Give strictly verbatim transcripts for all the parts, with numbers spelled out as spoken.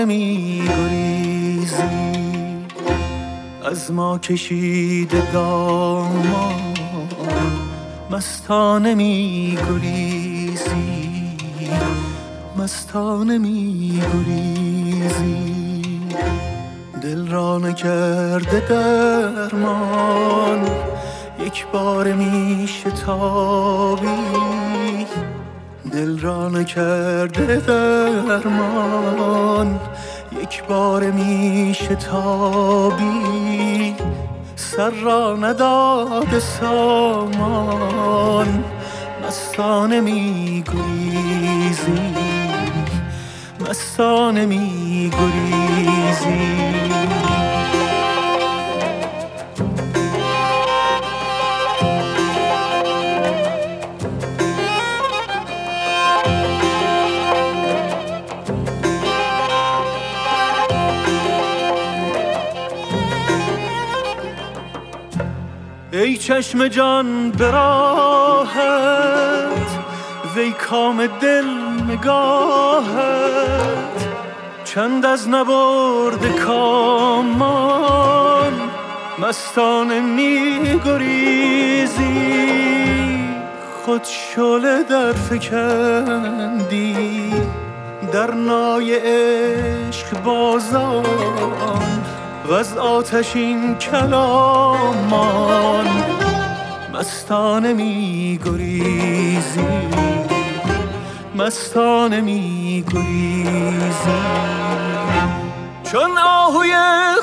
مستانه می گریزی، از ما کشیده دامان مستانه می گریزی، مستانه می گریزی. دل را نکرده درمان، یک بار می شتابی. دل را نکرده درمان، یک بار می شتابی. سر را نداده سامان مستانه می گریزی، مستانه می گریزی. ای چشم جان به راحت، وی کام دل نگاهت. چند از نبرد کامان مستانه می گریزی. خود شعله در فکندی در نای عشق بازان، و از آتشین کلامان مستانه می گریزی، مستانه می گریزی. چون آهوی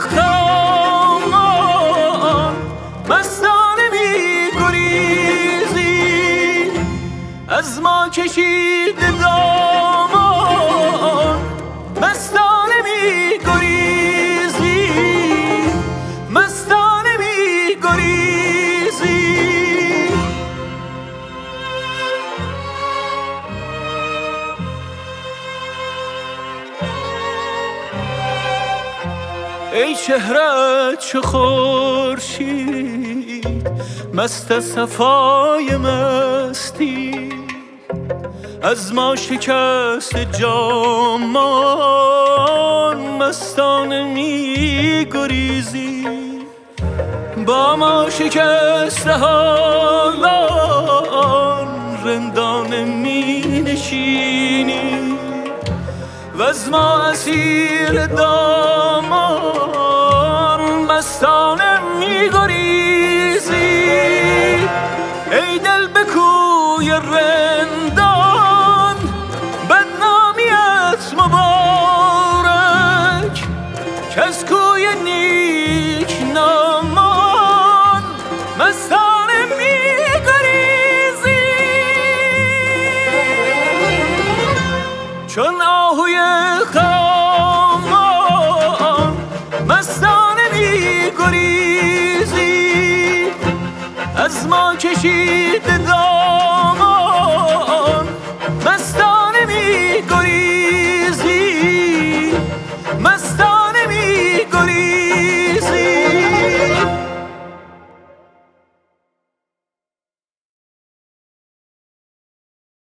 خرامان مستانه می گریزی، از ما کشیده دامان مستانه می گریزی، مستانه می گریزی. ای چهره چو خورشید مست صفای مستی، از ما شکست جامان مستانه می گریزی. با ما شکست حالان رندانه می نشینی، و از ما اسیر دامان مستانه می گریزی. ای دل به کوی رندان بدنامیت مبارک، که از کوی نیک نامان مستانه می گریزی. چون آهوی خرامان مستانه می گریزی، از ما کشیده دار